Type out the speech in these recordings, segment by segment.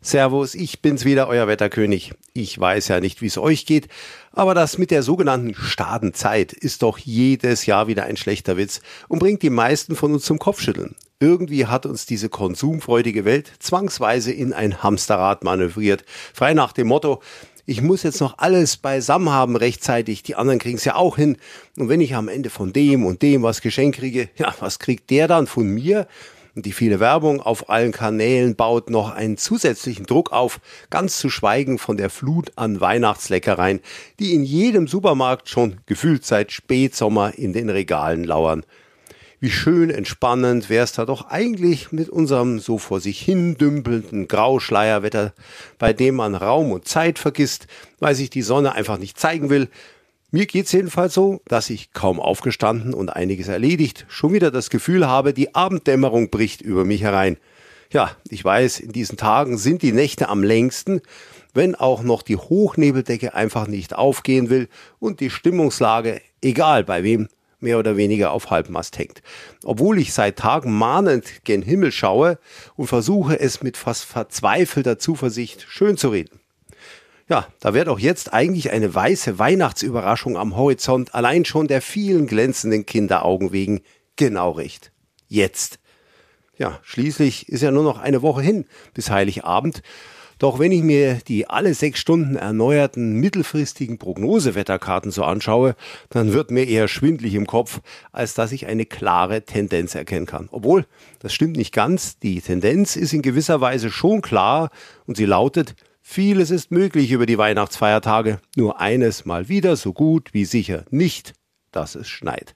Servus, ich bin's wieder, euer Wetterkönig. Ich weiß ja nicht, wie es euch geht, aber das mit der sogenannten Stadenzeit ist doch jedes Jahr wieder ein schlechter Witz und bringt die meisten von uns zum Kopfschütteln. Irgendwie hat uns diese konsumfreudige Welt zwangsweise in ein Hamsterrad manövriert. Frei nach dem Motto: Ich muss jetzt noch alles beisammen haben rechtzeitig, die anderen kriegen's ja auch hin. Und wenn ich am Ende von dem und dem was geschenkt kriege, ja, was kriegt der dann von mir? Und die viele Werbung auf allen Kanälen baut noch einen zusätzlichen Druck auf, ganz zu schweigen von der Flut an Weihnachtsleckereien, die in jedem Supermarkt schon gefühlt seit Spätsommer in den Regalen lauern. Wie schön entspannend wär's da doch eigentlich mit unserem so vor sich hin dümpelnden Grauschleierwetter, bei dem man Raum und Zeit vergisst, weil sich die Sonne einfach nicht zeigen will. Mir geht's jedenfalls so, dass ich kaum aufgestanden und einiges erledigt, schon wieder das Gefühl habe, die Abenddämmerung bricht über mich herein. Ja, ich weiß, in diesen Tagen sind die Nächte am längsten, wenn auch noch die Hochnebeldecke einfach nicht aufgehen will und die Stimmungslage, egal bei wem, mehr oder weniger auf Halbmast hängt. Obwohl ich seit Tagen mahnend gen Himmel schaue und versuche, es mit fast verzweifelter Zuversicht schön zu reden. Ja, da wäre doch jetzt eigentlich eine weiße Weihnachtsüberraschung am Horizont, allein schon der vielen glänzenden Kinderaugen wegen, genau recht. Jetzt. Ja, schließlich ist ja nur noch eine Woche hin bis Heiligabend. Doch wenn ich mir die alle 6 Stunden erneuerten mittelfristigen Prognosewetterkarten so anschaue, dann wird mir eher schwindlig im Kopf, als dass ich eine klare Tendenz erkennen kann. Obwohl, das stimmt nicht ganz. Die Tendenz ist in gewisser Weise schon klar und sie lautet: Vieles ist möglich über die Weihnachtsfeiertage, nur eines mal wieder so gut wie sicher nicht, dass es schneit.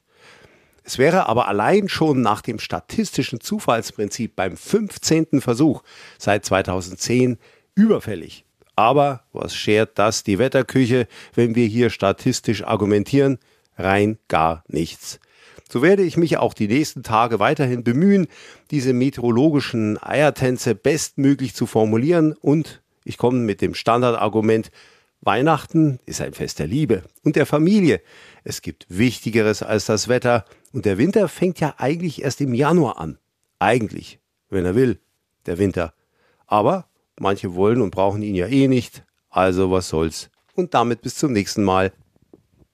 Es wäre aber allein schon nach dem statistischen Zufallsprinzip beim 15. Versuch seit 2010 überfällig. Aber was schert das die Wetterküche, wenn wir hier statistisch argumentieren? Rein gar nichts. So werde ich mich auch die nächsten Tage weiterhin bemühen, diese meteorologischen Eiertänze bestmöglich zu formulieren, und ich komme mit dem Standardargument: Weihnachten ist ein Fest der Liebe und der Familie. Es gibt Wichtigeres als das Wetter, und der Winter fängt ja eigentlich erst im Januar an. Eigentlich, wenn er will, der Winter. Aber manche wollen und brauchen ihn ja eh nicht, also was soll's. Und damit bis zum nächsten Mal.